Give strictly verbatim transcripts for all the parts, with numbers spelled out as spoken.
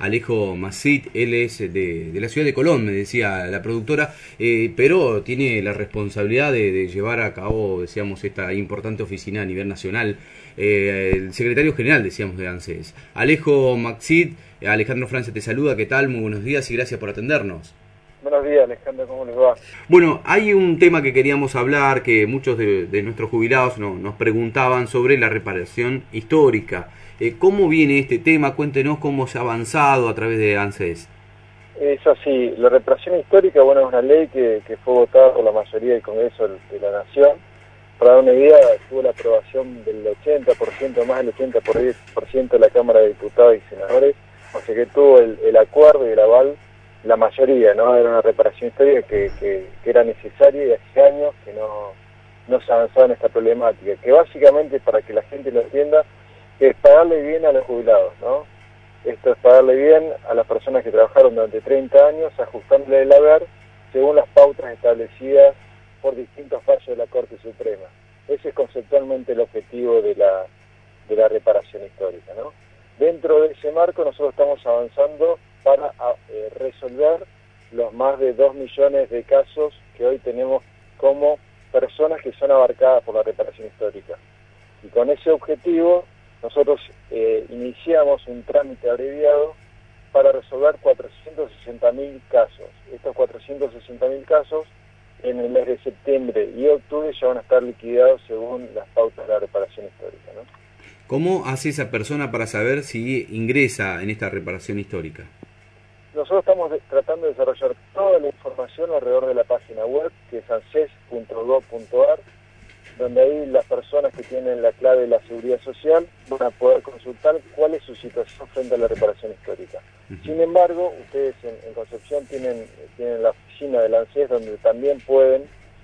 Alejo Massit. Él es de, de la ciudad de Colón, me decía la productora, eh, pero tiene la responsabilidad de, de llevar a cabo, decíamos, esta importante oficina a nivel nacional. Eh, el secretario general, decíamos, de ANSES. Alejo Massit, Alejandro Francia te saluda, ¿qué tal? Muy buenos días y gracias por atendernos. Buenos días, Alejandro, ¿cómo les va? Bueno, hay un tema que queríamos hablar, que muchos de, de nuestros jubilados no, nos preguntaban sobre la reparación histórica. Eh, ¿Cómo viene este tema? Cuéntenos cómo se ha avanzado a través de ANSES. Es así, la reparación histórica, bueno, es una ley que, que fue votada por la mayoría del Congreso de la Nación. Para dar una idea, tuvo la aprobación del ochenta por ciento, más del ochenta por ciento de la Cámara de Diputados y Senadores, o sea que tuvo el, el acuerdo y el aval la mayoría, ¿no? Era una reparación histórica que, que, que era necesaria y hace años que no, no se avanzaba en esta problemática, que básicamente, para que la gente lo entienda, es pagarle bien a los jubilados, ¿no? Esto es pagarle bien a las personas que trabajaron durante treinta años, ajustándole el haber según las pautas establecidas por distintos fallos de la Corte Suprema. Ese es conceptualmente el objetivo de la, de la reparación histórica, ¿no? Dentro de ese marco nosotros estamos avanzando para eh, resolver los más de dos millones de casos que hoy tenemos como personas que son abarcadas por la reparación histórica. Y con ese objetivo nosotros eh, iniciamos un trámite abreviado para resolver cuatrocientos sesenta mil casos. Estos cuatrocientos sesenta mil casos en el mes de septiembre y octubre ya van a estar liquidados según las pautas de la reparación histórica, ¿no? ¿Cómo hace esa persona para saber si ingresa en esta reparación histórica? Nosotros estamos de, tratando de desarrollar toda la información alrededor de la página web, que es anses punto gob punto ar, donde ahí las personas que tienen la clave de la seguridad social van a poder consultar cuál es su situación frente a la reparación histórica. Uh-huh. Sin embargo, ustedes en, en Concepción tienen, tienen la oficina del ANSES, donde también pueden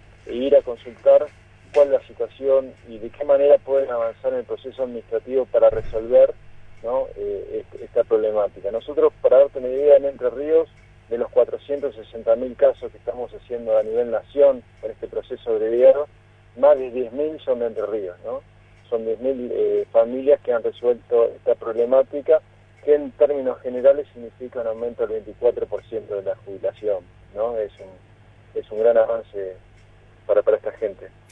ir a consultar cuál es la situación y de qué manera pueden avanzar en el proceso administrativo para resolver, ¿no? eh, esta problemática. Nosotros, para darte una idea, en Entre Ríos, de los cuatrocientos sesenta mil casos que estamos haciendo a nivel nación por este proceso abreviado, más de diez mil son de Entre Ríos, ¿no? Son diez mil eh, familias que han resuelto esta problemática, que en términos generales significa un aumento del veinticuatro por ciento de la jubilación, ¿no? Es un, es un gran avance para, para esta gente.